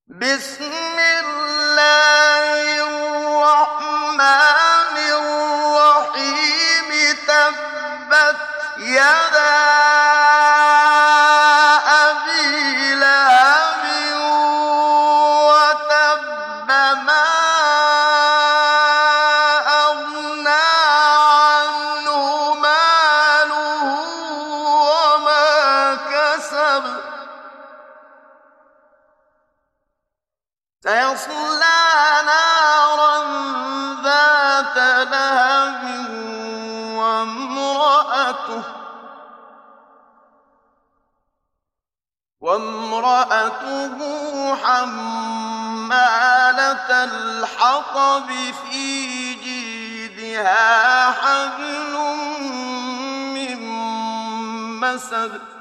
بسم الله الرحمن الرحيم تبت يدا أبي لهب وتب ما أغنى عنه ماله وما كسب سيصلى نارا ذات لهب وامرأته حمالة الحطب في جيدها حبل من مسد